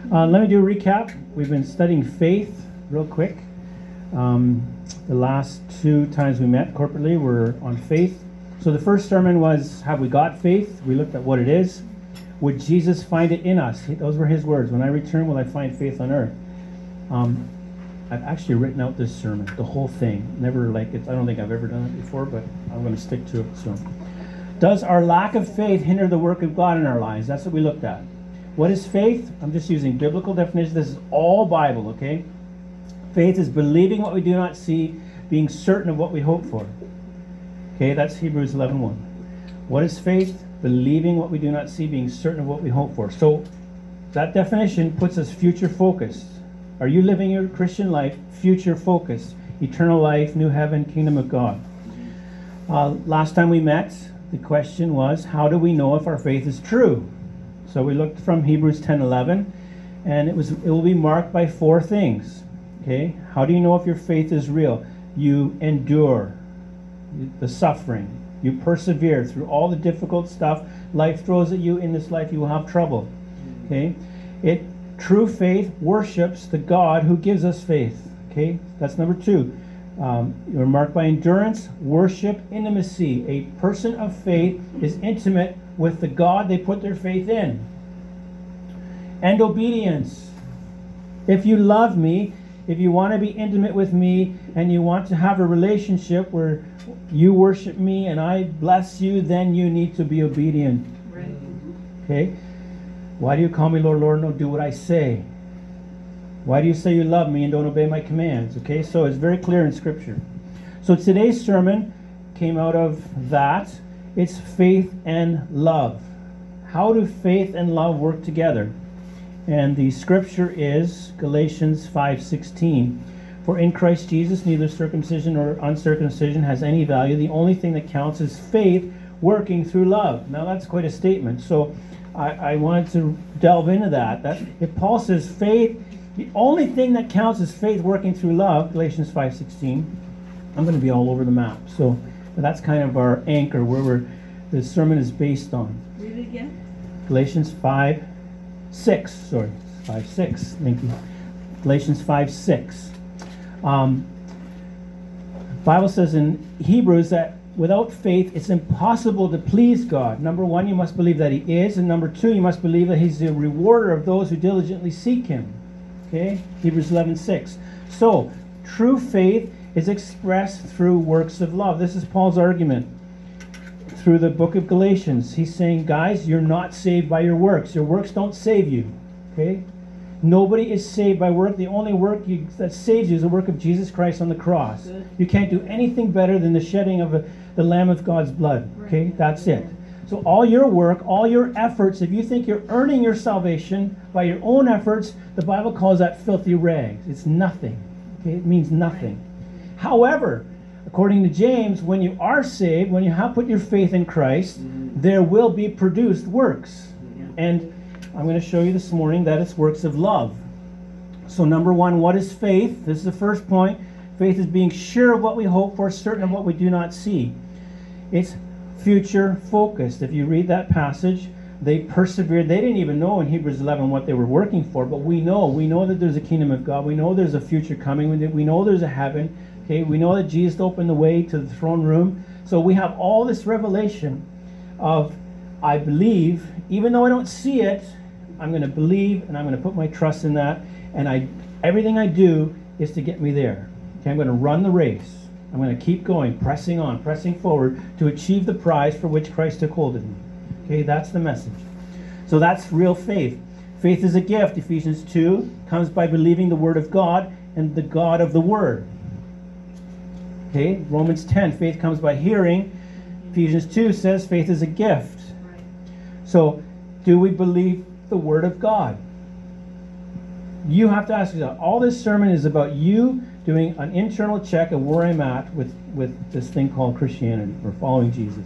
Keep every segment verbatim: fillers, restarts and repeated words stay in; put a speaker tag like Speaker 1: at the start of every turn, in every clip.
Speaker 1: Uh, let me do a recap. We've been studying faith real quick. Um, the last two times we met corporately were on faith. So the first sermon was, have we got faith? We looked at what it is. Would Jesus find it in us? Those were his words. When I return, will I find faith on earth? Um, I've actually written out this sermon, the whole thing. Never like it. I don't think I've ever done it before, but I'm going to stick to it soon. Does our lack of faith hinder the work of God in our lives? That's what we looked at. What is faith? I'm just using biblical definition. This is all Bible, okay? Faith is believing what we do not see, being certain of what we hope for. Okay, that's Hebrews eleven one. What is faith? Believing what we do not see, being certain of what we hope for. So that definition puts us future focused. Are you living your Christian life future focused? Eternal life, new heaven, kingdom of God. Uh, last time we met, the question was, how do we know if our faith is true? So we looked from Hebrews ten eleven, and it was it will be marked by four things. Okay, how do you know if your faith is real? You endure the suffering. You persevere through all the difficult stuff life throws at you. In this life, you will have trouble. Okay, it true faith worships the God who gives us faith. Okay, that's number two. Um, you're marked by endurance, worship, intimacy. A person of faith is intimate with the God they put their faith in. And obedience. If you love me, if you want to be intimate with me, and you want to have a relationship where you worship me and I bless you, then you need to be obedient. Right. Okay? Why do you call me Lord, Lord, and don't do what I say? Why do you say you love me and don't obey my commands? Okay, so it's very clear in Scripture. So today's sermon came out of that. It's faith and love. How do faith and love work together? And the Scripture is Galatians five sixteen. For in Christ Jesus neither circumcision nor uncircumcision has any value. The only thing that counts is faith working through love. Now that's quite a statement. So I, I wanted to delve into that. That if Paul says faith, the only thing that counts is faith working through love, Galatians five sixteen, I'm going to be all over the map. So that's kind of our anchor where we're, the sermon is based on.
Speaker 2: Read it again.
Speaker 1: Galatians five six, sorry, five six, thank you. Galatians five six. Um, Bible says in Hebrews that without faith it's impossible to please God. Number one, you must believe that he is, and number two, you must believe that he's the rewarder of those who diligently seek him. Okay, Hebrews eleven six. So, true faith is expressed through works of love. This is Paul's argument through the book of Galatians. He's saying, guys, you're not saved by your works. Your works don't save you. Okay? Nobody is saved by work. The only work you, that saves you is the work of Jesus Christ on the cross. Good. You can't do anything better than the shedding of a, the Lamb of God's blood. Okay? That's it. So all your work, all your efforts, if you think you're earning your salvation by your own efforts, the Bible calls that filthy rags. It's nothing. Okay? It means nothing. However, according to James, when you are saved, when you have put your faith in Christ, mm-hmm. there will be produced works. Yeah. And I'm going to show you this morning that it's works of love. So number one, what is faith? This is the first point. Faith is being sure of what we hope for, certain of what we do not see. It's future focused. If you read that passage, they persevered. They didn't even know in Hebrews eleven what they were working for, but we know. We know that there's a kingdom of God. We know there's a future coming. We know there's a heaven. Okay, we know that Jesus opened the way to the throne room. So we have all this revelation of, I believe, even though I don't see it, I'm going to believe and I'm going to put my trust in that. And I, everything I do is to get me there. Okay, I'm going to run the race. I'm going to keep going, pressing on, pressing forward to achieve the prize for which Christ took hold of me. Okay, that's the message. So that's real faith. Faith is a gift. Ephesians two comes by believing the Word of God and the God of the Word. Okay, Romans ten, faith comes by hearing. Ephesians two says faith is a gift. Right. So, do we believe the Word of God? You have to ask yourself. All this sermon is about you doing an internal check of where I'm at with, with this thing called Christianity, or following Jesus.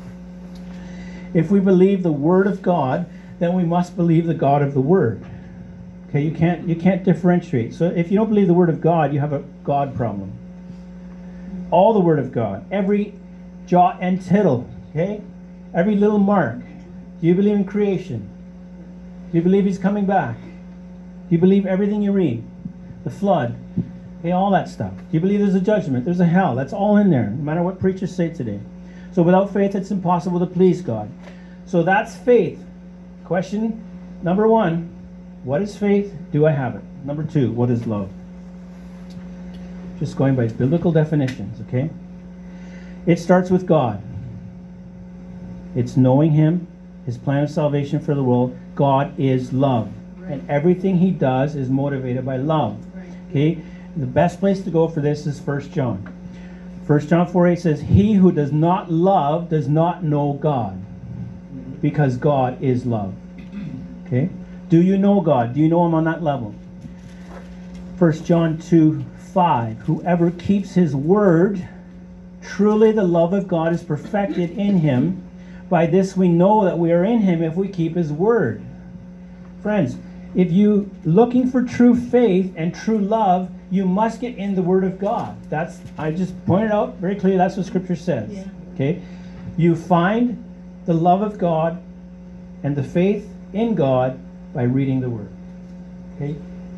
Speaker 1: If we believe the Word of God, then we must believe the God of the Word. Okay, you can't you can't differentiate. So if you don't believe the Word of God, you have a God problem. All the Word of God, every jot and tittle, okay? Every little mark. Do you believe in creation? Do you believe He's coming back? you believe everything you read? The flood, okay, all that stuff. Do you believe there's a judgment? There's a hell. That's all in there, no matter what preachers say today. So without faith, it's impossible to please God. So that's faith. Question number one, what is faith? Do I have it? Number two, what is love? Just going by biblical definitions, okay? It starts with God. It's knowing Him, His plan of salvation for the world. God is love. Right. And everything He does is motivated by love. Right. Okay? The best place to go for this is First John. First John four eight says, he who does not love does not know God, because God is love. Okay? Do you know God? Do you know Him on that level? First John two five, whoever keeps His word, truly the love of God is perfected in him. By this we know that we are in Him if we keep His word. Friends, if you looking for true faith and true love, you must get in the Word of God. That's, I just pointed out very clearly, that's what Scripture says. Yeah. Okay? You find the love of God and the faith in God by reading the Word. Okay?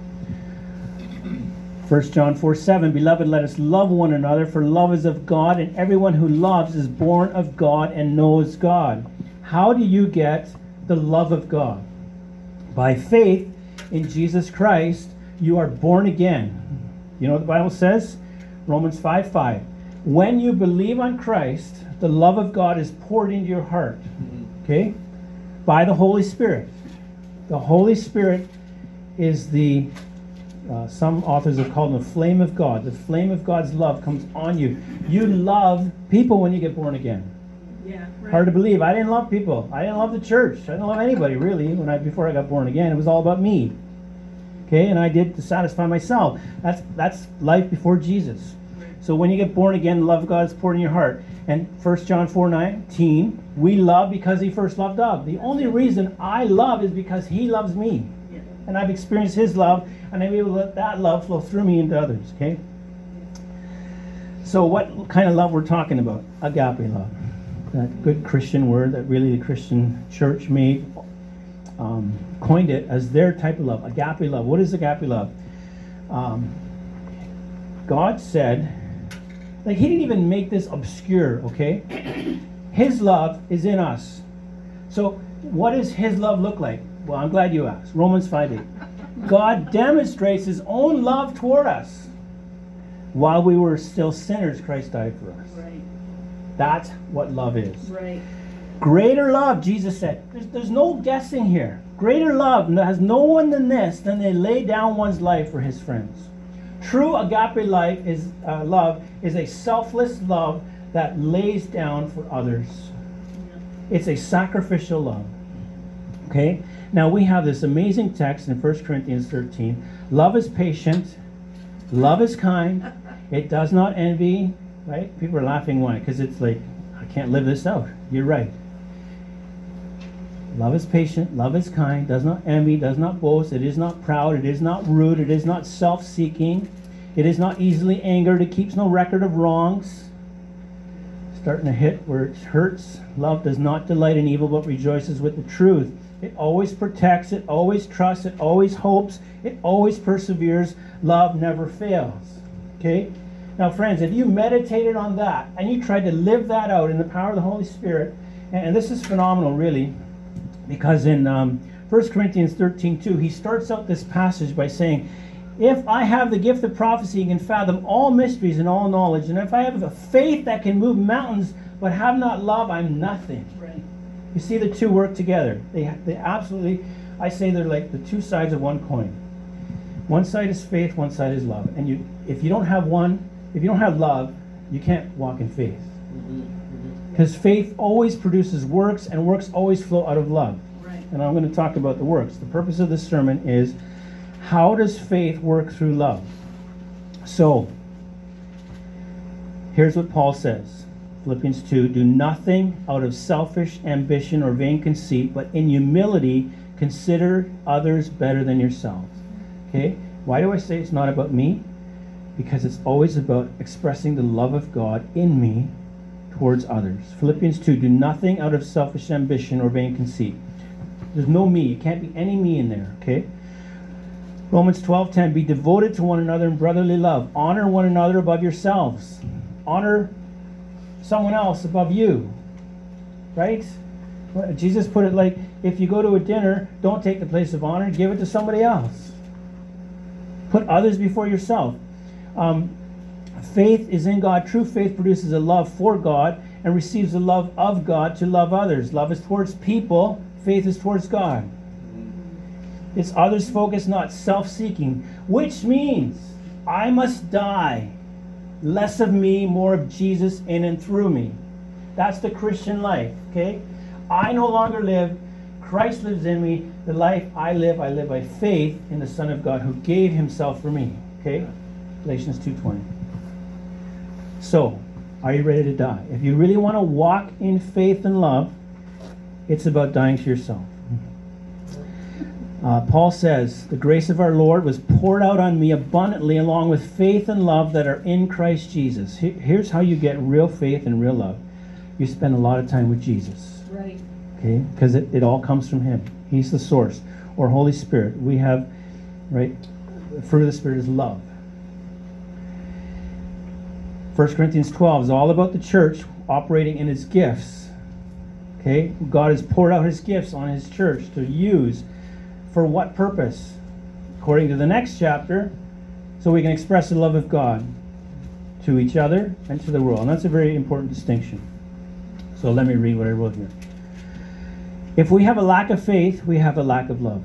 Speaker 1: First John four seven, beloved, let us love one another, for love is of God, and everyone who loves is born of God and knows God. How do you get the love of God? By faith in Jesus Christ, you are born again. You know what the Bible says? Romans five five. When you believe on Christ, the love of God is poured into your heart. Okay? By the Holy Spirit. The Holy Spirit is the Uh, some authors have called them the flame of God. The flame of God's love comes on you. You love people when you get born again.
Speaker 2: Yeah, right.
Speaker 1: Hard to believe. I didn't love people. I didn't love the church. I didn't love anybody really when I before I got born again. It was all about me. Okay, and I did to satisfy myself. That's that's life before Jesus. So when you get born again, the love of God is poured in your heart. And First John four nineteen, we love because He first loved us. The only reason I love is because He loves me. And I've experienced His love, and I'm able to let that love flow through me into others, okay? So what kind of love we're talking about? Agape love. That good Christian word that really the Christian church made, um, coined it as their type of love. Agape love. What is agape love? Um, God said, like He didn't even make this obscure, okay? His love is in us. So what does His love look like? Well, I'm glad you asked. Romans five eight. God demonstrates His own love toward us. While we were still sinners, Christ died for us.
Speaker 2: Right.
Speaker 1: That's what love is.
Speaker 2: Right.
Speaker 1: Greater love, Jesus said. There's, there's no guessing here. Greater love has no one than this, than they lay down one's life for his friends. True agape life is uh, love is a selfless love that lays down for others. Yeah. It's a sacrificial love. Okay? Now we have this amazing text in First Corinthians thirteen. Love is patient. Love is kind. It does not envy. Right? People are laughing. Why? Because it's like, I can't live this out. You're right. Love is patient. Love is kind. Does not envy. Does not boast. It is not proud. It is not rude. It is not self-seeking. It is not easily angered. It keeps no record of wrongs. Starting to hit where it hurts. Love does not delight in evil, but rejoices with the truth. It always protects, it always trusts, it always hopes, it always perseveres. Love never fails. Okay? Now, friends, if you meditated on that and you tried to live that out in the power of the Holy Spirit, and, and this is phenomenal, really, because in um, First Corinthians thirteen two, he starts out this passage by saying, if I have the gift of prophecy and can fathom all mysteries and all knowledge, and if I have the faith that can move mountains but have not love, I'm nothing.
Speaker 2: Right.
Speaker 1: You see the two work together. They they absolutely, I say they're like the two sides of one coin. One side is faith, one side is love. And you, if you don't have one, if you don't have love, you can't walk in faith. Because mm-hmm. faith always produces works, and works always flow out of love. Right. And I'm going to talk about the works. The purpose of this sermon is, how does faith work through love? So, here's what Paul says. Philippians two, do nothing out of selfish ambition or vain conceit, but in humility consider others better than yourselves. Okay? Why do I say it's not about me? Because it's always about expressing the love of God in me towards others. Philippians two, do nothing out of selfish ambition or vain conceit. There's no me. It can't be any me in there. Okay? Romans twelve ten, be devoted to one another in brotherly love. Honor one another above yourselves. Honor someone else above you. Right? Jesus put it like, if you go to a dinner, don't take the place of honor, give it to somebody else. Put others before yourself. Um, faith is in God. True faith produces a love for God and receives the love of God to love others. Love is towards people. Faith is towards God. It's others focused, not self-seeking, which means I must die. Less of me, more of Jesus in and through me. That's the Christian life, okay? I no longer live. Christ lives in me. The life I live, I live by faith in the Son of God who gave himself for me, okay? Galatians two twenty. So, are you ready to die? If you really want to walk in faith and love, it's about dying to yourself. Uh, Paul says, the grace of our Lord was poured out on me abundantly along with faith and love that are in Christ Jesus. Here's how you get real faith and real love. You spend a lot of time with Jesus.
Speaker 2: Right.
Speaker 1: Okay? Because it, it all comes from him. He's the source. Or Holy Spirit. We have, right, the fruit of the Spirit is love. First Corinthians twelve is all about the church operating in its gifts. Okay? God has poured out his gifts on his church to use. For what purpose? According to the next chapter, so we can express the love of God to each other and to the world. And that's a very important distinction. So let me read what I wrote here. If we have a lack of faith, we have a lack of love.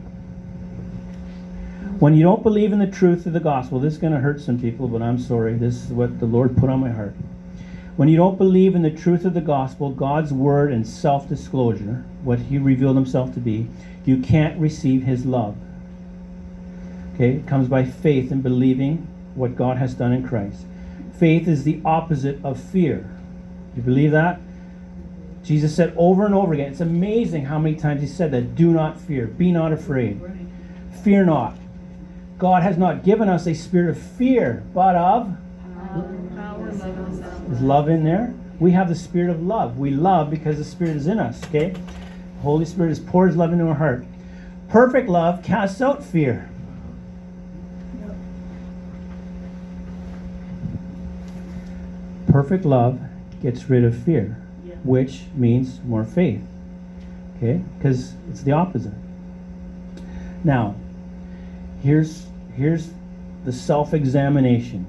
Speaker 1: When you don't believe in the truth of the gospel, this is going to hurt some people, but I'm sorry. This is what the Lord put on my heart. When you don't believe in the truth of the gospel, God's word and self-disclosure, what he revealed himself to be, you can't receive his love. Okay? It comes by faith and believing what God has done in Christ. Faith is the opposite of fear. Do you believe that? Jesus said over and over again, it's amazing how many times he said that, do not fear, be not afraid. Fear not. God has not given us a spirit of fear, but of
Speaker 2: Power, love,
Speaker 1: is love in there? We have the spirit of love. We love because the Spirit is in us, okay? The Holy Spirit has poured his love into our heart. Perfect love casts out fear.
Speaker 2: Yep.
Speaker 1: Perfect love gets rid of fear,
Speaker 2: Yeah.
Speaker 1: which means more faith, okay? Because it's the opposite. Now, here's here's the self-examination.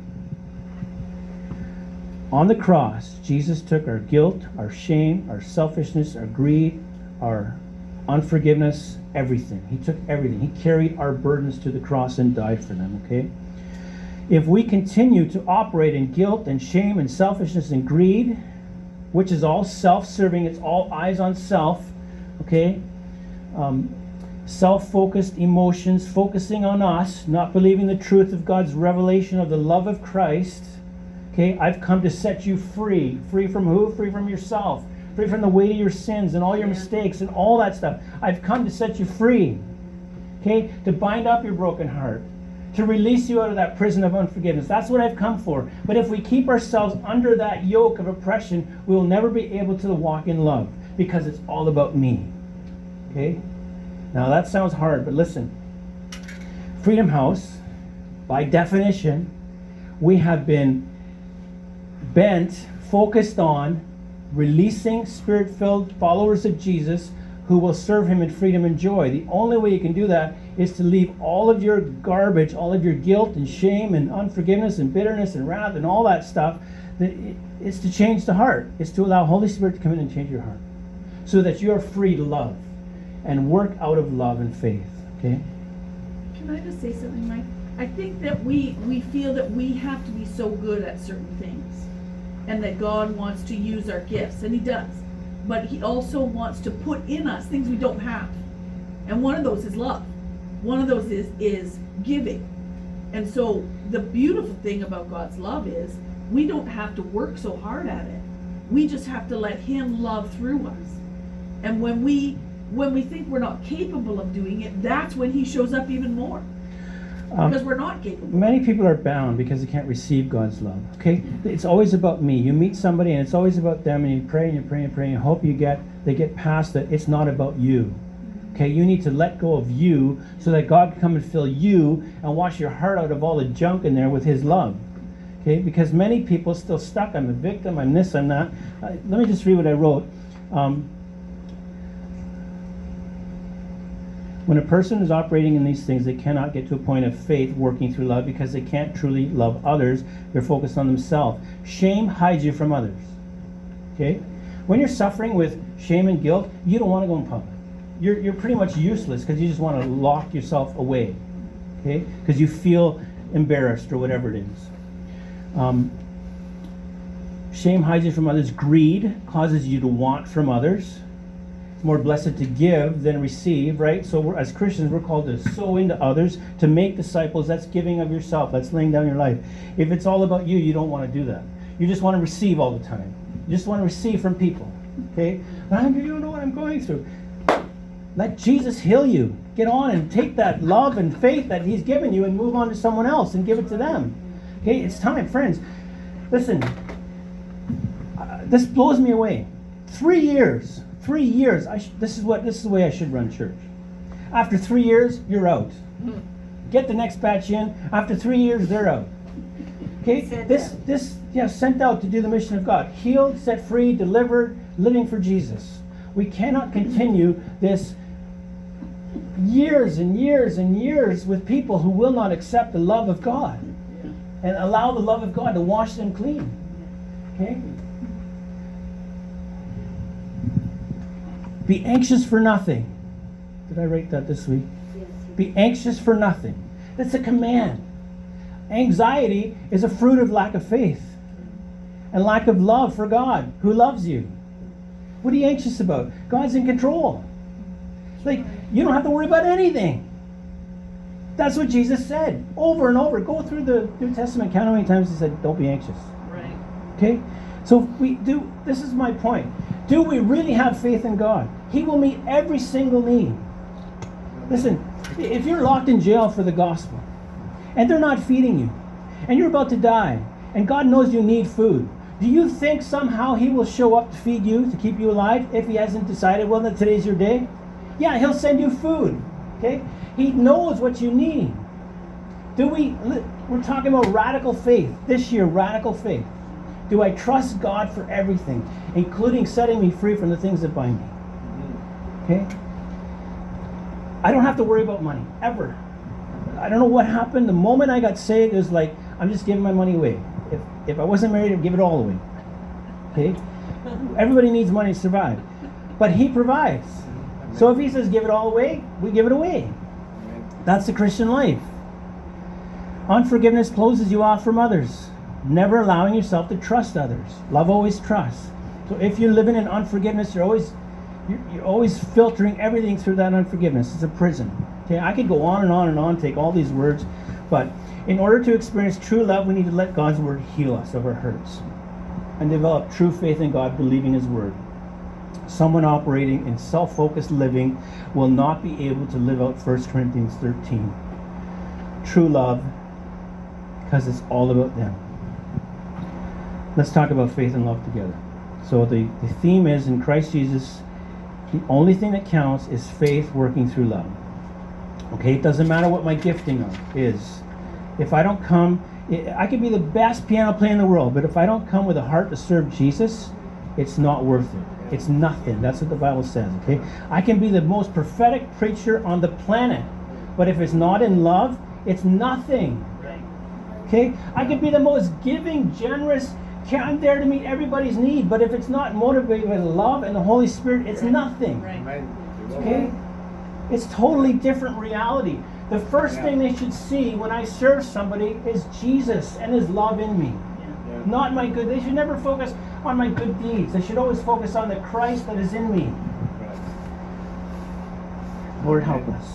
Speaker 1: On the cross, Jesus took our guilt, our shame, our selfishness, our greed, our unforgiveness, everything. He took everything. He carried our burdens to the cross and died for them, okay? If we continue to operate in guilt and shame and selfishness and greed, which is all self-serving, it's all eyes on self, okay? Um, self-focused emotions, focusing on us, not believing the truth of God's revelation of the love of Christ. Okay, I've come to set you free. Free from who? Free from yourself. Free from the weight of your sins and all your
Speaker 2: Yeah.
Speaker 1: mistakes and all that stuff. I've come to set you free. Okay, to bind up your broken heart. To release you out of that prison of unforgiveness. That's what I've come for. But if we keep ourselves under that yoke of oppression, we will never be able to walk in love because it's all about me. Okay? Now that sounds hard, but listen. Freedom House, by definition, we have been bent, focused on releasing spirit-filled followers of Jesus who will serve him in freedom and joy. The only way you can do that is to leave all of your garbage, all of your guilt and shame and unforgiveness and bitterness and wrath and all that stuff. It's to change the heart. It's to allow Holy Spirit to come in and change your heart so that you're free to love and work out of love and faith. Okay?
Speaker 2: Can I just say something, Mike? I think that we, we feel that we have to be so good at certain things and that God wants to use our gifts, and he does. But he also wants to put in us things we don't have. And one of those is love. One of those is, is giving. And so the beautiful thing about God's love is we don't have to work so hard at it. We just have to let him love through us. And when we when we think we're not capable of doing it, that's when he shows up even more. Because um, we're not capable.
Speaker 1: Many people are bound because they can't receive God's love. Okay? It's always about me. You meet somebody and it's always about them, and you pray and you pray and pray and hope you get they get past that. It's not about you. Okay, you need to let go of you so that God can come and fill you and wash your heart out of all the junk in there with his love. Okay, because many people are still stuck. I'm a victim, I'm this, I'm that. Uh, let me just read what I wrote. Um, when a person is operating in these things, they cannot get to a point of faith working through love because they can't truly love others. They're focused on themselves. Shame hides you from others. Okay? When you're suffering with shame and guilt, you don't want to go in public. You're, you're pretty much useless because you just want to lock yourself away. Okay? Because you feel embarrassed or whatever it is. Um, shame hides you from others. Greed causes you to want from others. It's more blessed to give than receive, right? So we're, as Christians, we're called to sow into others, to make disciples. That's giving of yourself. That's laying down your life. If it's all about you, you don't want to do that. You just want to receive all the time. You just want to receive from people. Okay? But you don't know what I'm going through. Let Jesus heal you. Get on and take that love and faith that he's given you and move on to someone else and give it to them. Okay, it's time, friends. Listen, uh, this blows me away. Three years, three years. I sh- this is what this is the way I should run church. After three years, you're out. Get the next batch in. After three years, they're out. Okay, this this yeah, sent out to do the mission of God. Healed, set free, delivered, living for Jesus. We cannot continue this years and years and years with people who will not accept the love of God. And allow the love of God to wash them clean. Okay? Be anxious for nothing. Did I write that this week? Yes. Be anxious for nothing. That's a command. Anxiety is a fruit of lack of faith and lack of love for God, who loves you. What are you anxious about? God's in control. Like, you don't have to worry about anything. That's what Jesus said over and over. Go through the New Testament. Count how many times he said, don't be anxious.
Speaker 2: Right.
Speaker 1: Okay? So we do, this is my point. Do we really have faith in God? He will meet every single need. Listen, if you're locked in jail for the gospel, and they're not feeding you, and you're about to die, and God knows you need food, do you think somehow he will show up to feed you, to keep you alive, if he hasn't decided, well, that today's your day? Yeah, he'll send you food. Okay? He knows what you need. Do we, we're talking about radical faith. This year, radical faith. Do I trust God for everything, including setting me free from the things that bind me? Okay? I don't have to worry about money, ever. I don't know what happened. The moment I got saved, it was like, I'm just giving my money away. If, if I wasn't married, I'd give it all away. Okay? Everybody needs money to survive. But he provides. So if he says give it all away, we give it away. That's the Christian life. Unforgiveness closes you off from others, never allowing yourself to trust others. Love always trusts. So if you're living in unforgiveness, you're always you're, you're always filtering everything through that unforgiveness. It's a prison. Okay, I could go on and on and on, take all these words, but in order to experience true love, we need to let God's word heal us of our hurts and develop true faith in God, believing his word. Someone operating in self-focused living will not be able to live out First Corinthians thirteen. True love, because it's all about them. Let's talk about faith and love together. So the, the theme is, in Christ Jesus, the only thing that counts is faith working through love. Okay, it doesn't matter what my gifting is. If I don't come, I could be the best piano player in the world, but if I don't come with a heart to serve Jesus, it's not worth it. It's nothing. That's what the Bible says, okay? I can be the most prophetic preacher on the planet, but if it's not in love, it's nothing. Okay? I can be the most giving, generous, I'm there to meet everybody's need, but if it's not motivated by love and the Holy Spirit, it's nothing. Okay? It's totally different reality. The first thing they should see when I serve somebody is Jesus and his love in me. Not my good. They should never focus on my good deeds. They should always focus on the Christ that is in me. Lord, help us.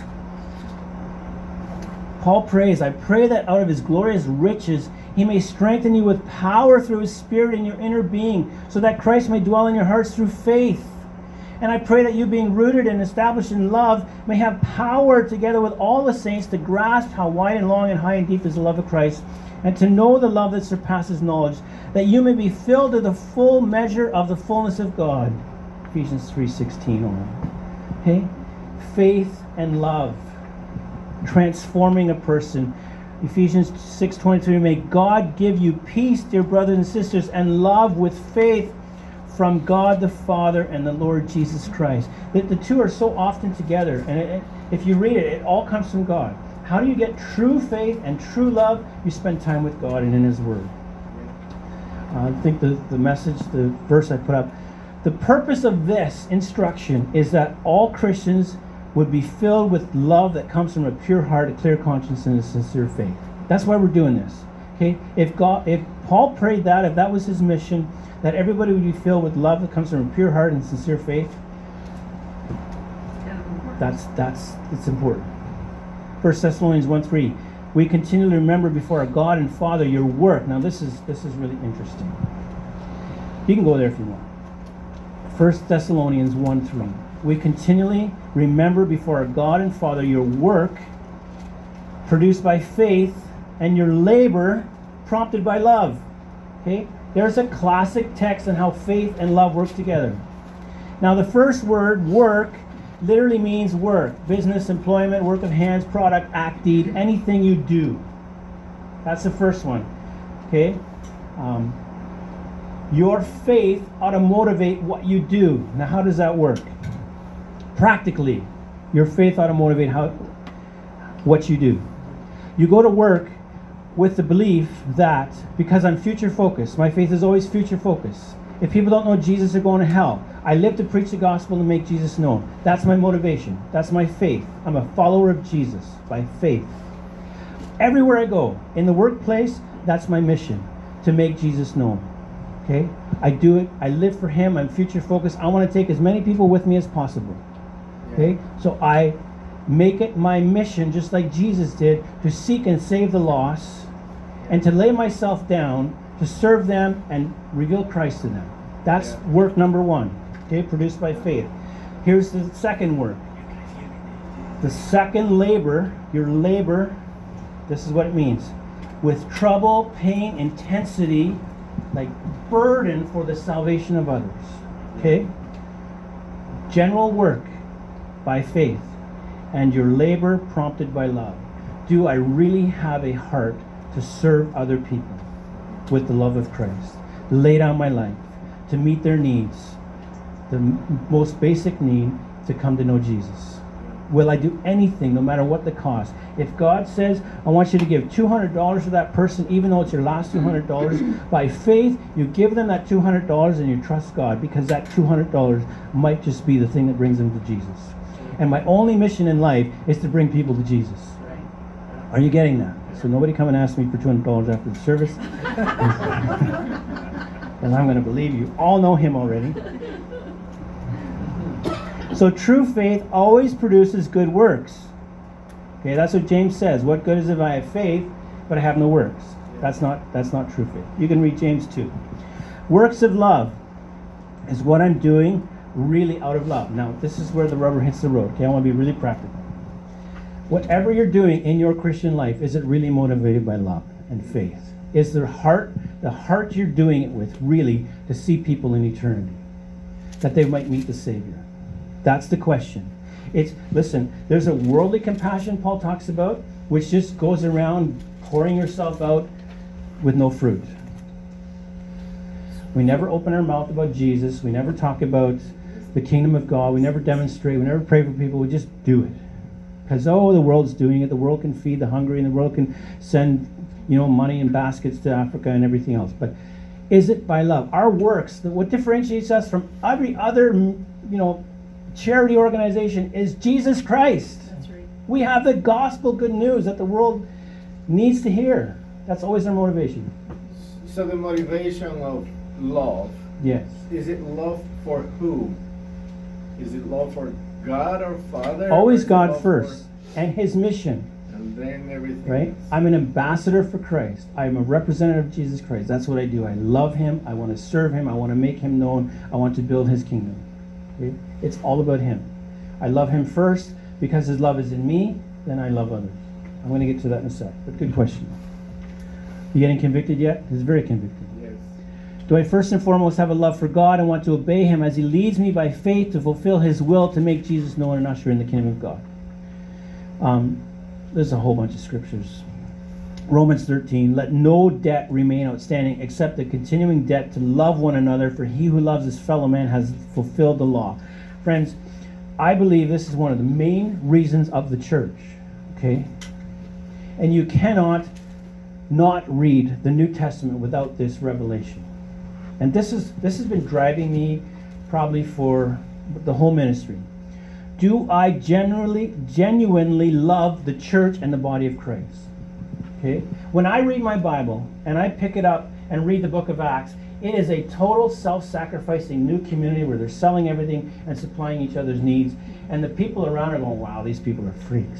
Speaker 1: Paul prays, I pray that out of his glorious riches he may strengthen you with power through his Spirit in your inner being, so that Christ may dwell in your hearts through faith. And I pray that you, being rooted and established in love, may have power together with all the saints to grasp how wide and long and high and deep is the love of Christ, and to know the love that surpasses knowledge, that you may be filled to the full measure of the fullness of God. Ephesians three sixteen. Okay? faith and love, transforming a person. Ephesians six twenty-three, may God give you peace, dear brothers and sisters, and love with faith from God the Father and the Lord Jesus Christ. The, the two are so often together, and it, it, if you read it, it all comes from God. How do you get true faith and true love? You spend time with God and in His Word. Uh, I think the, the message, the verse I put up, the purpose of this instruction is that all Christians would be filled with love that comes from a pure heart, a clear conscience, and a sincere faith. That's why we're doing this. Okay? If God, if Paul prayed that, if that was his mission, that everybody would be filled with love that comes from a pure heart and sincere faith, that's that's it's important. First Thessalonians one three, we continually remember before our God and Father your work. Now this is this is really interesting. You can go there if you want. First Thessalonians one three. We continually remember before our God and Father your work produced by faith and your labor prompted by love. Okay? There's a classic text on how faith and love work together. Now the first word, work, literally means work. Business, employment, work of hands, product, act, deed, anything you do. That's the first one. Okay? Um, your faith ought to motivate what you do. Now how does that work? Practically, your faith ought to motivate how, what you do. You go to work with the belief that because I'm future focused, my faith is always future focused. If people don't know Jesus, they're going to hell. I live to preach the gospel and make Jesus known. That's my motivation. That's my faith. I'm a follower of Jesus by faith. Everywhere I go, in the workplace, that's my mission, to make Jesus known. Okay? I do it. I live for Him. I'm future focused. I want to take as many people with me as possible. Okay? So I make it my mission, just like Jesus did, to seek and save the lost and to lay myself down to serve them and reveal Christ to them. That's yeah. work number one, okay, produced by faith. Here's the second work. The second labor, your labor, this is what it means. With trouble, pain, intensity, like burden for the salvation of others. Okay? General work by faith, and your labor prompted by love. Do I really have a heart to serve other people with the love of Christ? Lay down my life to meet their needs, the m- most basic need, to come to know Jesus. Will I do anything, no matter what the cost? If God says, I want you to give two hundred dollars to that person, even though it's your last two hundred dollars, by faith, you give them that two hundred dollars and you trust God, because that two hundred dollars might just be the thing that brings them to Jesus. And my only mission in life is to bring people to Jesus. Are you getting that? So nobody come and ask me for two hundred dollars after the service. And I'm going to believe you all know Him already. So true faith always produces good works. Okay, that's what James says. What good is if I have faith, but I have no works? That's not, that's not true faith. You can read James two. Works of love is what I'm doing really out of love. Now, this is where the rubber hits the road. Okay, I want to be really practical. Whatever you're doing in your Christian life, is it really motivated by love and faith? Is the heart, the heart you're doing it with, really to see people in eternity, that they might meet the Savior? That's the question. It's, listen, there's a worldly compassion Paul talks about, which just goes around pouring yourself out with no fruit. We never open our mouth about Jesus. We never talk about the kingdom of God. We never demonstrate. We never pray for people. We just do it. Because, oh, the world's doing it. The world can feed the hungry, and the world can send, you know, money in baskets to Africa and everything else. But is it by love? Our works, what differentiates us from every other, you know, charity organization is Jesus Christ.
Speaker 2: That's right.
Speaker 1: We have the gospel good news that the world needs to hear. That's always our motivation.
Speaker 3: So the motivation of love,
Speaker 1: yes,
Speaker 3: is it love for who? Is it love for God or Father?
Speaker 1: Always
Speaker 3: or
Speaker 1: God first, for... and His mission.
Speaker 3: And then everything.
Speaker 1: Right?
Speaker 3: Else.
Speaker 1: I'm an ambassador for Christ. I'm a representative of Jesus Christ. That's what I do. I love Him. I want to serve Him. I want to make Him known. I want to build His kingdom. Okay? It's all about Him. I love Him first because His love is in me. Then I love others. I'm going to get to that in a sec. But good question. You getting convicted yet? It's very convicting.
Speaker 3: Yes.
Speaker 1: Do I first and foremost have a love for God and want to obey him as he leads me by faith to fulfill his will to make Jesus known and usher in the kingdom of God? Um, there's a whole bunch of scriptures. Romans thirteen, let no debt remain outstanding except the continuing debt to love one another, for he who loves his fellow man has fulfilled the law. Friends, I believe this is one of the main reasons of the church, okay? And you cannot not read the New Testament without this revelation. And this is this has been driving me probably for the whole ministry. Do I genuinely, genuinely love the church and the body of Christ? Okay? When I read my Bible and I pick it up and read the book of Acts, it is a total self-sacrificing new community where they're selling everything and supplying each other's needs. And the people around are going, wow, these people are freaks.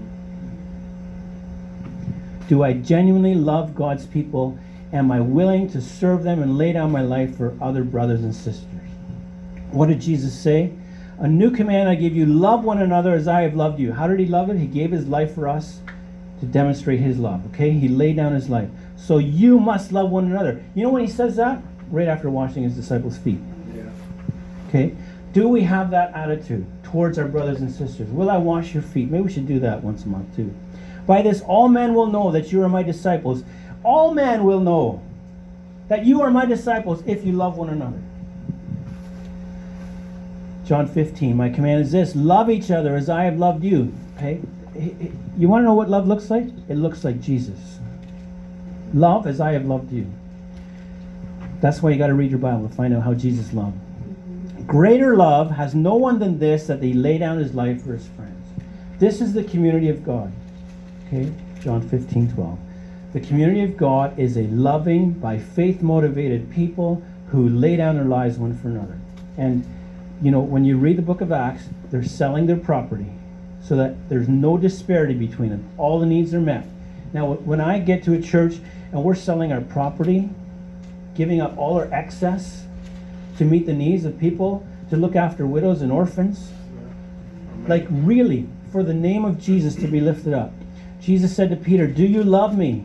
Speaker 1: Do I genuinely love God's people? Am I willing to serve them and lay down my life for other brothers and sisters? What did Jesus say? A new command I give you, love one another as I have loved you. How did he love it? He gave his life for us to demonstrate his love, okay? He laid down his life. So you must love one another. You know when he says that? Right after washing his disciples' feet.
Speaker 3: Yeah.
Speaker 1: Okay? Do we have that attitude towards our brothers and sisters? Will I wash your feet? Maybe we should do that once a month too. By this all men will know that you are my disciples. All men will know that you are my disciples if you love one another. John fifteen, my command is this, love each other as I have loved you. Okay? You want to know what love looks like? It looks like Jesus. Love as I have loved you. That's why you got to read your Bible to find out how Jesus loved. Greater love has no one than this, that he lay down his life for his friends. This is the community of God. Okay? John fifteen, twelve. The community of God is a loving, by faith motivated people who lay down their lives one for another. And you know, when you read the book of Acts, they're selling their property so that there's no disparity between them. All the needs are met. Now, when I get to a church and we're selling our property, giving up all our excess to meet the needs of people, to look after widows and orphans, like really, for the name of Jesus to be lifted up. Jesus said to Peter, do you love me?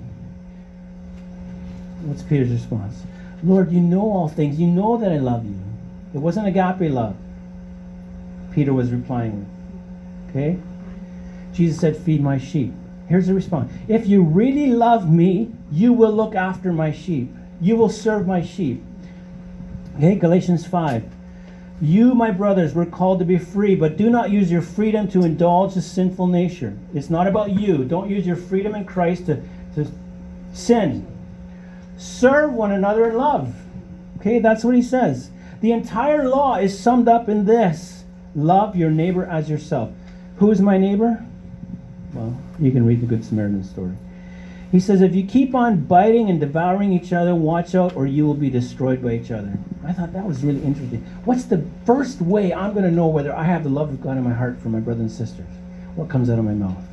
Speaker 1: What's Peter's response? Lord, you know all things. You know that I love you. It wasn't agape love. Peter was replying with. Okay? Jesus said, feed my sheep. Here's the response. If you really love me, you will look after my sheep. You will serve my sheep. Okay, Galatians five. You, my brothers, were called to be free, but do not use your freedom to indulge the sinful nature. It's not about you. Don't use your freedom in Christ to, to sin. Serve one another in love. Okay, that's what he says. The entire law is summed up in this. Love your neighbor as yourself. Who is my neighbor? Well, you can read the Good Samaritan story. He says, if you keep on biting and devouring each other, watch out or you will be destroyed by each other. I thought that was really interesting. What's the first way I'm going to know whether I have the love of God in my heart for my brothers and sisters? What comes out of my mouth?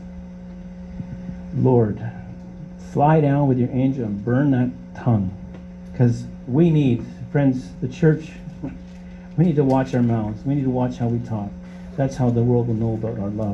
Speaker 1: Lord, fly down with your angel and burn that tongue. Because we need, friends, the church, we need to watch our mouths. We need to watch how we talk. That's how the world will know about our love.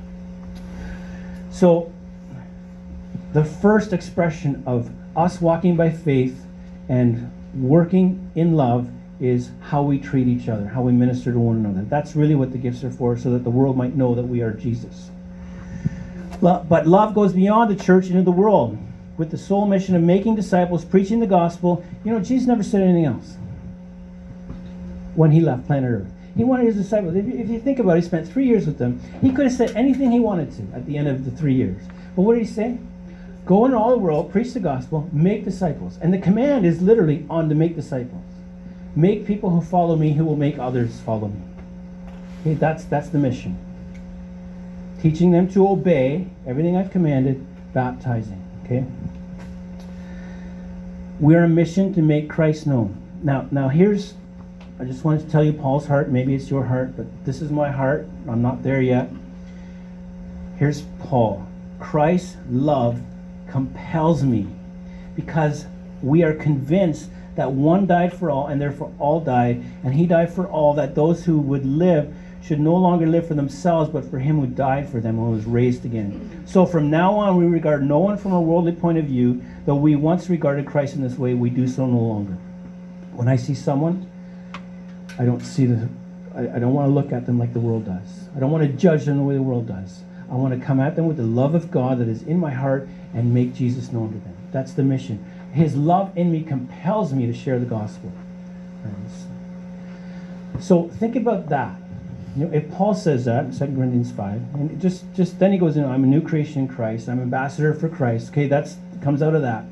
Speaker 1: So, the first expression of us walking by faith and working in love is how we treat each other, how we minister to one another. That's really what the gifts are for, so that the world might know that we are Jesus. But love goes beyond the church into the world with the sole mission of making disciples, preaching the gospel. You know, Jesus never said anything else when he left planet Earth. He wanted his disciples, if you, if you think about it, he spent three years with them. He could have said anything he wanted to at the end of the three years. But what did he say? Go into all the world, preach the gospel, make disciples. And the command is literally on to make disciples. Make people who follow me who will make others follow me. Okay, that's, that's the mission. Teaching them to obey everything I've commanded, baptizing. Okay? We're a mission to make Christ known. Now, now here's, I just wanted to tell you Paul's heart. Maybe it's your heart, but this is my heart. I'm not there yet. Here's Paul. Christ's love compels me because we are convinced that one died for all and therefore all died, and he died for all, that those who would live should no longer live for themselves but for him who died for them and was raised again. So from now on we regard no one from a worldly point of view. Though we once regarded Christ in this way, we do so no longer. When I see someone, I don't see the, I, I don't want to look at them like the world does. I don't want to judge them the way the world does. I want to come at them with the love of God that is in my heart and make Jesus known to them. That's the mission. His love in me compels me to share the gospel. So think about that. You know, if Paul says that in Second Corinthians five, and just, just then he goes in, I'm a new creation in Christ, I'm ambassador for Christ. Okay, that's comes out of that.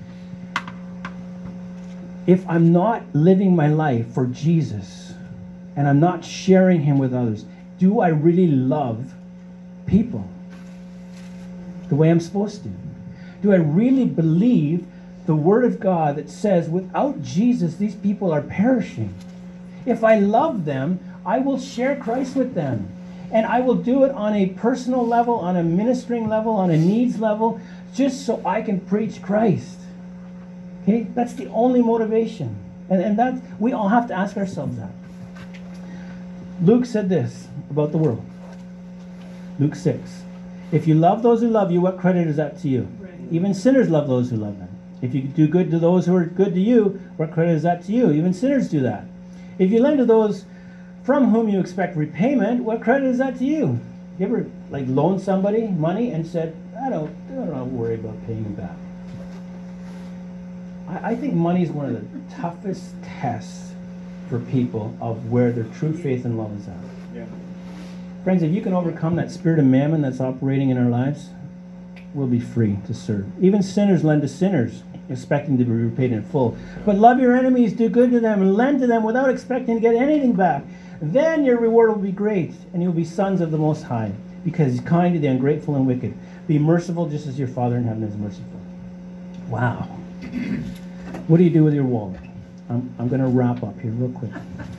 Speaker 1: If I'm not living my life for Jesus and I'm not sharing him with others, do I really love people the way I'm supposed to? Do I really believe the word of God that says without Jesus these people are perishing? If I love them, I will share Christ with them. And I will do it on a personal level, on a ministering level, on a needs level, just so I can preach Christ. Okay? That's the only motivation. And, and that we all have to ask ourselves that. Luke said this about the world. Luke six. If you love those who love you, what credit is that to you? Right. Even sinners love those who love them. If you do good to those who are good to you, what credit is that to you? Even sinners do that. If you lend to those from whom you expect repayment, what credit is that to you? You ever like loaned somebody money and said, I don't, I don't have to worry about paying you back? I, I think money is one of the toughest tests for people of where their true faith and love is at.
Speaker 3: Yeah.
Speaker 1: Friends, if you can overcome that spirit of mammon that's operating in our lives, we'll be free to serve. Even sinners lend to sinners, expecting to be repaid in full. But love your enemies, do good to them, and lend to them without expecting to get anything back. Then your reward will be great, and you'll be sons of the Most High, because he's kind to the ungrateful and wicked. Be merciful just as your Father in heaven is merciful. Wow. What do you do with your wallet? I'm, I'm going to wrap up here real quick.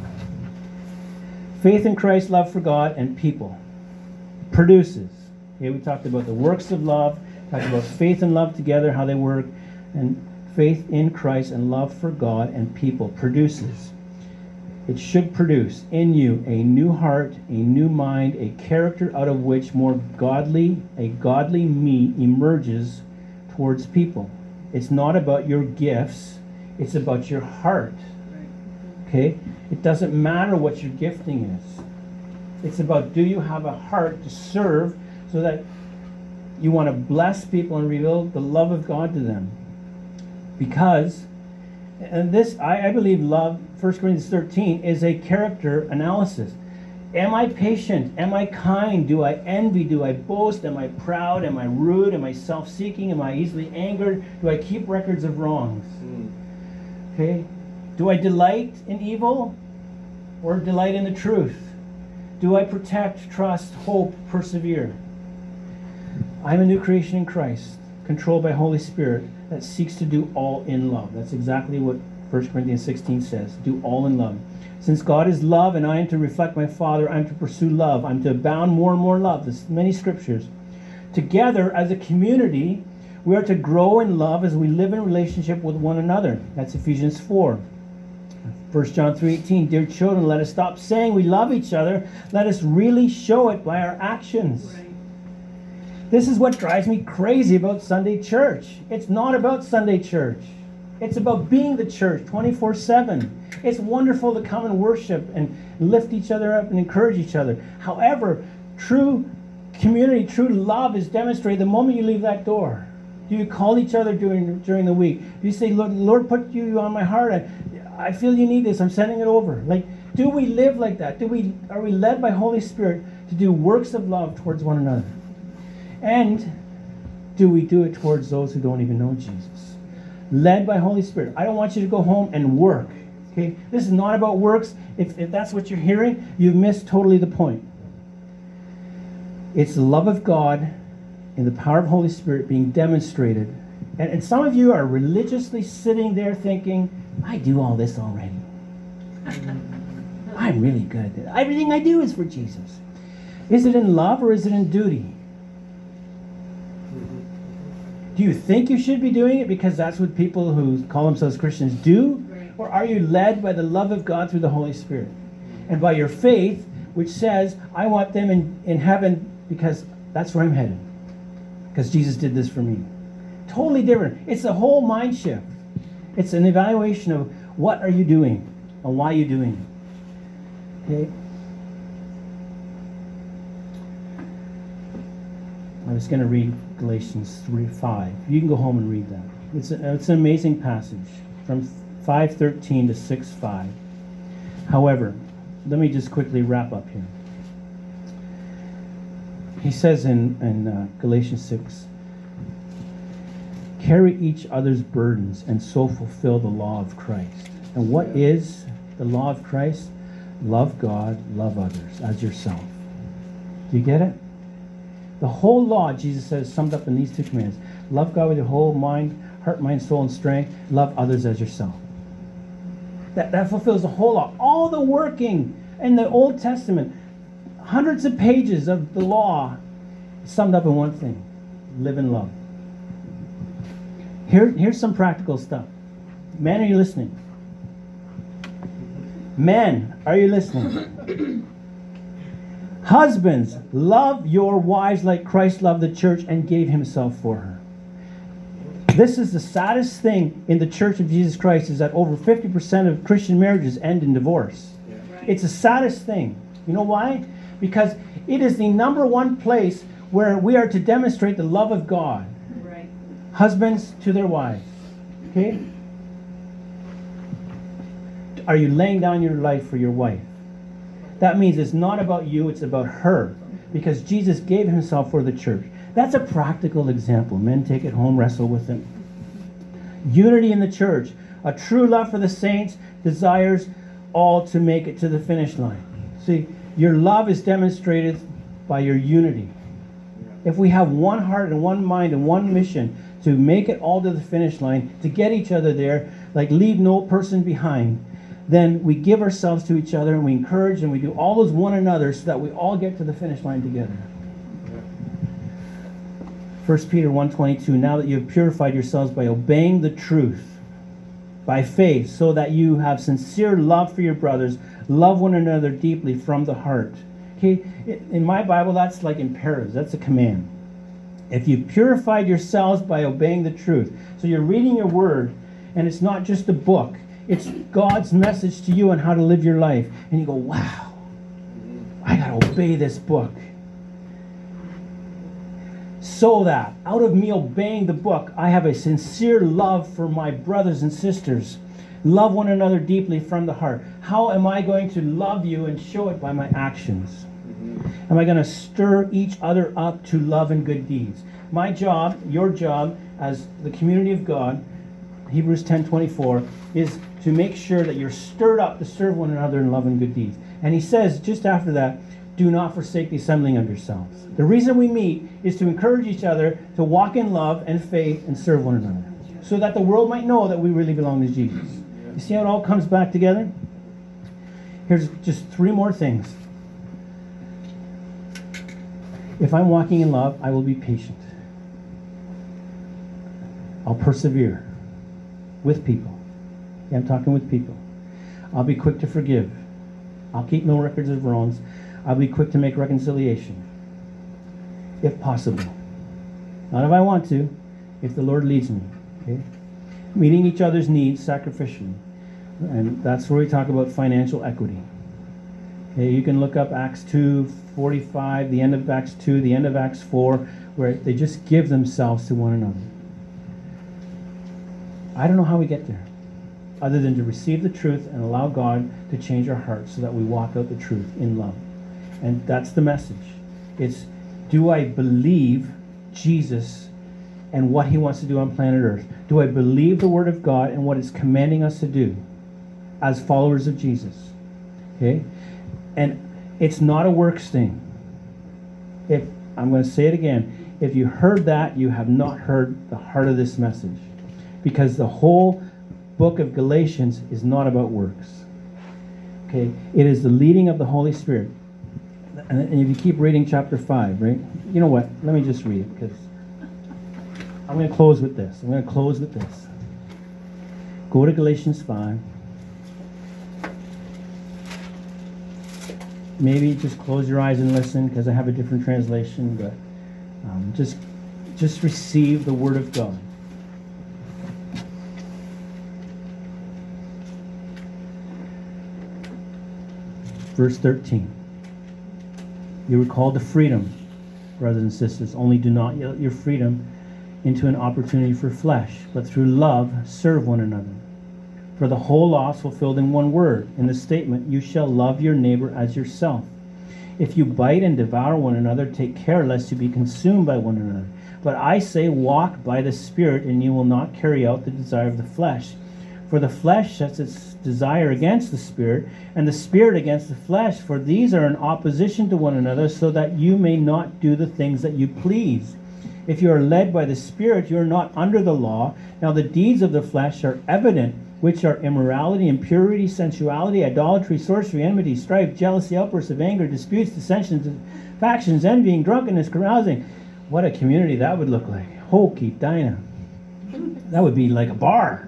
Speaker 1: Faith in Christ, love for God, and people. Produces. Okay, we talked about the works of love, talked about faith and love together, how they work, and faith in Christ and love for God and people produces. It should produce in you a new heart, a new mind, a character out of which more godly, a godly me emerges towards people. It's not about your gifts, it's about your heart. Okay? It doesn't matter what your gifting is. It's about, do you have a heart to serve so that you want to bless people and reveal the love of God to them? Because, and this, I, I believe love, First Corinthians thirteen, is a character analysis. Am I patient? Am I kind? Do I envy? Do I boast? Am I proud? Am I rude? Am I self-seeking? Am I easily angered? Do I keep records of wrongs? Mm. Okay? Do I delight in evil or delight in the truth? Do I protect, trust, hope, persevere? I'm a new creation in Christ, controlled by Holy Spirit, that seeks to do all in love. That's exactly what First Corinthians sixteen says. Do all in love. Since God is love and I am to reflect my Father, I'm to pursue love. I'm to abound more and more in love. There's many scriptures. Together as a community, we are to grow in love as we live in relationship with one another. That's Ephesians four. First John three eighteen. Dear children, let us stop saying we love each other. Let us really show it by our actions. Right. This is what drives me crazy about Sunday church. It's not about Sunday church. It's about being the church twenty-four seven. It's wonderful to come and worship and lift each other up and encourage each other. However, true community, true love is demonstrated the moment you leave that door. Do you call each other during during the week? Do you say, Lord, Lord put you on my heart. I, I feel you need this. I'm sending it over. Like, do we live like that? Do we are we led by Holy Spirit to do works of love towards one another? And do we do it towards those who don't even know Jesus? Led by Holy Spirit. I don't want you to go home and work. Okay? This is not about works. If, if that's what you're hearing, you've missed totally the point. It's the love of God and the power of Holy Spirit being demonstrated. And, and some of you are religiously sitting there thinking, I do all this already. I'm really good at it. Everything I do is for Jesus. Is it in love or is it in duty? Do you think you should be doing it because that's what people who call themselves Christians do? Or are you led by the love of God through the Holy Spirit? And by your faith, which says, I want them in, in heaven because that's where I'm headed. Because Jesus did this for me. Totally different. It's a whole mind shift. It's an evaluation of What are you doing? And why are you doing it? Okay? I was going to read Galatians three five. You can go home and read that. It's, a, it's an amazing passage from five thirteen to six five. However, let me just quickly wrap up here. He says in, in uh, Galatians six, carry each other's burdens and so fulfill the law of Christ. And what is the law of Christ? Love God, love others as yourself. Do you get it? The whole law, Jesus says, summed up in these two commands. Love God with your whole mind, heart, mind, soul, and strength. Love others as yourself. That, that fulfills the whole law. All the working in the Old Testament, hundreds of pages of the law, summed up in one thing. Live in love. Here, here's some practical stuff. Men, are you listening? Men, are you listening? Husbands, love your wives like Christ loved the church and gave himself for her. This is the saddest thing in the Church of Jesus Christ, is that over fifty percent of Christian marriages end in divorce.
Speaker 3: Yeah.
Speaker 2: Right.
Speaker 1: It's the saddest thing. You know why? Because it is the number one place where we are to demonstrate the love of God.
Speaker 2: Right.
Speaker 1: Husbands to their wives. Okay? Are you laying down your life for your wife? That means it's not about you, it's about her. Because Jesus gave himself for the church. That's a practical example. Men, take it home, wrestle with it. Unity in the church. A true love for the saints desires all to make it to the finish line. See, your love is demonstrated by your unity. If we have one heart and one mind and one mission to make it all to the finish line, to get each other there, like leave no person behind, then we give ourselves to each other and we encourage and we do all those one another so that we all get to the finish line together. First Peter one twenty-two, now that you have purified yourselves by obeying the truth, by faith, so that you have sincere love for your brothers, love one another deeply from the heart. Okay, in my Bible, that's like imperatives. That's a command. If you purified yourselves by obeying the truth. So you're reading your word, and it's not just a book. It's God's message to you on how to live your life. And you go, wow, I got to obey this book. So that, out of me obeying the book, I have a sincere love for my brothers and sisters. Love one another deeply from the heart. How am I going to love you and show it by my actions? Mm-hmm. Am I going to stir each other up to love and good deeds? My job, your job, as the community of God, Hebrews ten twenty-four, is to make sure that you're stirred up to serve one another in love and good deeds. And he says, just after that, do not forsake the assembling of yourselves. The reason we meet is to encourage each other to walk in love and faith and serve one another, so that the world might know that we really belong to Jesus. You see how it all comes back together? Here's just three more things. If I'm walking in love, I will be patient. I'll persevere with people. Okay, I'm talking with people. I'll be quick to forgive. I'll keep no records of wrongs. I'll be quick to make reconciliation, if possible. Not if I want to, if the Lord leads me. Okay? Meeting each other's needs sacrificially. And that's where we talk about financial equity. Okay, you can look up Acts two forty-five, the end of Acts two, the end of Acts four, where they just give themselves to one another. I don't know how we get there, other than to receive the truth and allow God to change our hearts so that we walk out the truth in love. And that's the message. It's, do I believe Jesus and what he wants to do on planet Earth? Do I believe the Word of God and what it's commanding us to do as followers of Jesus? Okay? And it's not a works thing. If I'm going to say it again. If you heard that, you have not heard the heart of this message. Because the whole book of Galatians is not about works. Okay? It is the leading of the Holy Spirit. And if you keep reading chapter five, right? You know what? Let me just read it, because I'm going to close with this. I'm going to close with this. Go to Galatians five. Maybe just close your eyes and listen, because I have a different translation, but um, just, just receive the Word of God. verse thirteen. You were called to freedom, brothers and sisters. Only do not yield your freedom into an opportunity for flesh, but through love serve one another. For the whole law is fulfilled in one word, in the statement, you shall love your neighbor as yourself. If you bite and devour one another, take care lest you be consumed by one another. But I say, walk by the Spirit, and you will not carry out the desire of the flesh. For the flesh sets its desire against the Spirit, and the Spirit against the flesh. For these are in opposition to one another, so that you may not do the things that you please. If you are led by the Spirit, you are not under the law. Now the deeds of the flesh are evident, which are immorality, impurity, sensuality, idolatry, sorcery, enmity, strife, jealousy, outbursts of anger, disputes, dissensions, factions, envying, drunkenness, carousing. What a community that would look like. Hokey Dinah. That would be like a bar.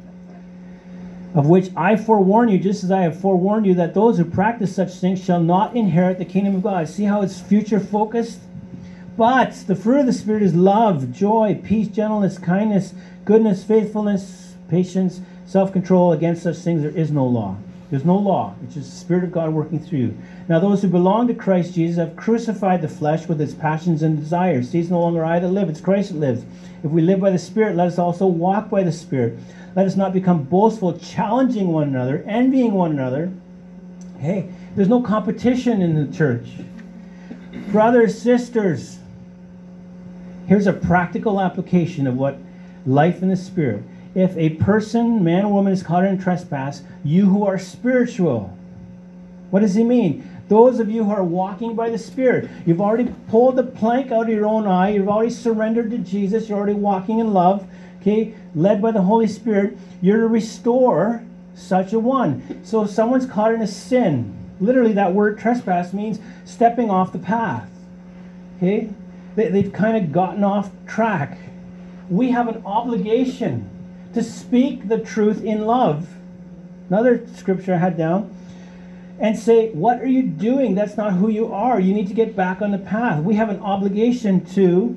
Speaker 1: Of which I forewarn you, just as I have forewarned you, that those who practice such things shall not inherit the kingdom of God. See how it's future focused? But the fruit of the Spirit is love, joy, peace, gentleness, kindness, goodness, faithfulness, patience, self-control. Against such things there is no law. There's no law. It's just the Spirit of God working through you. Now those who belong to Christ Jesus have crucified the flesh with its passions and desires. See, it's no longer I that live, it's Christ that lives. If we live by the Spirit, let us also walk by the Spirit. Let us not become boastful, challenging one another, envying one another. Hey, there's no competition in the church. Brothers, sisters, here's a practical application of what life in the Spirit. If a person, man or woman, is caught in trespass, you who are spiritual. What does he mean? Those of you who are walking by the Spirit. You've already pulled the plank out of your own eye. You've already surrendered to Jesus. You're already walking in love. Okay, led by the Holy Spirit. You're to restore such a one. So if someone's caught in a sin, literally that word trespass means stepping off the path. Okay, they, they've kind of gotten off track. We have an obligation to speak the truth in love. Another scripture I had down. And say, what are you doing? That's not who you are. You need to get back on the path. We have an obligation to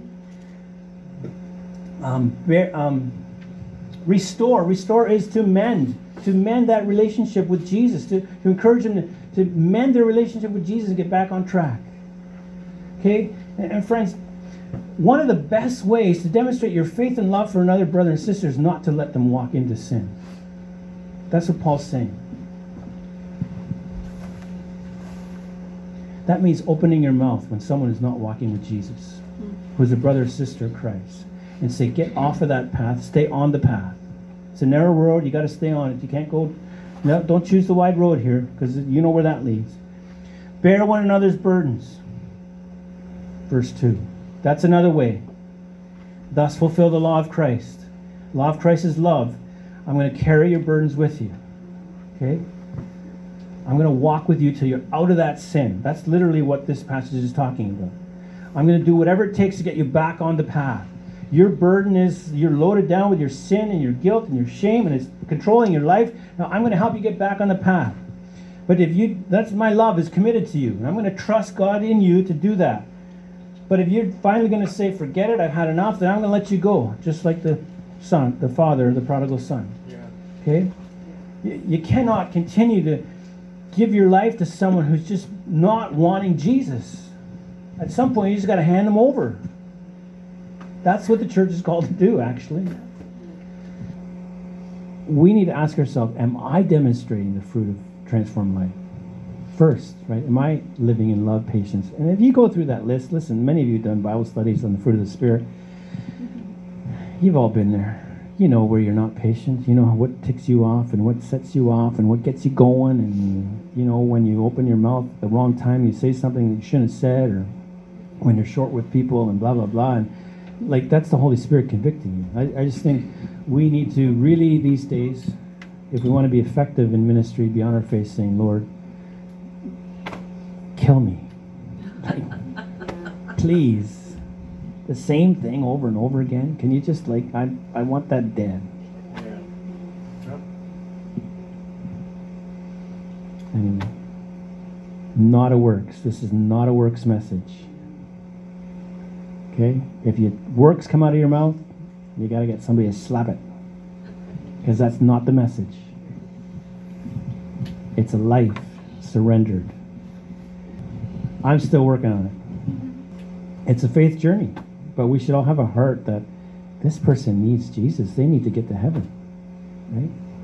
Speaker 1: um, bear, um, restore. Restore is to mend. To mend that relationship with Jesus. To, to encourage them to, to mend their relationship with Jesus and get back on track. Okay? And, and friends, one of the best ways to demonstrate your faith and love for another brother and sister is not to let them walk into sin. That's what Paul's saying. That means opening your mouth when someone is not walking with Jesus, who's a brother or sister of Christ, and say, get off of that path, stay on the path. It's a narrow road, you got to stay on it. You can't go, no, don't choose the wide road here, because you know where that leads. Bear one another's burdens. Verse two. That's another way. Thus fulfill the law of Christ. The law of Christ is love. I'm going to carry your burdens with you. Okay? I'm going to walk with you till you're out of that sin. That's literally what this passage is talking about. I'm going to do whatever it takes to get you back on the path. Your burden is, you're loaded down with your sin and your guilt and your shame, and it's controlling your life. Now I'm going to help you get back on the path. But if you, that's my love is committed to you. And I'm going to trust God in you to do that. But if you're finally going to say, forget it, I've had enough, then I'm going to let you go. Just like the son, the father, the prodigal son.
Speaker 3: Yeah.
Speaker 1: Okay? You, you cannot continue to give your life to someone who's just not wanting Jesus. At some point, you just got to hand them over. That's what the church is called to do, actually. We need to ask ourselves, am I demonstrating the fruit of transformed life? First, right? Am I living in love, patience? And if you go through that list, listen, many of you have done Bible studies on the fruit of the Spirit. You've all been there. You know where you're not patient. You know what ticks you off and what sets you off and what gets you going. And, you know, when you open your mouth at the wrong time, you say something that you shouldn't have said, or when you're short with people and blah, blah, blah. And, like, that's the Holy Spirit convicting you. I, I just think we need to really, these days, if we want to be effective in ministry, be on our face saying, Lord, kill me. Please. The same thing over and over again. Can you just, like, I I want that dead.
Speaker 3: Yeah. Yep.
Speaker 1: Anyway. Not a works. This is not a works message. Okay? If you works come out of your mouth, you got to get somebody to slap it. Because that's not the message. It's a life surrendered I'm still working on it. It's a faith journey, but we should all have a heart that this person needs Jesus. They need to get to heaven, right?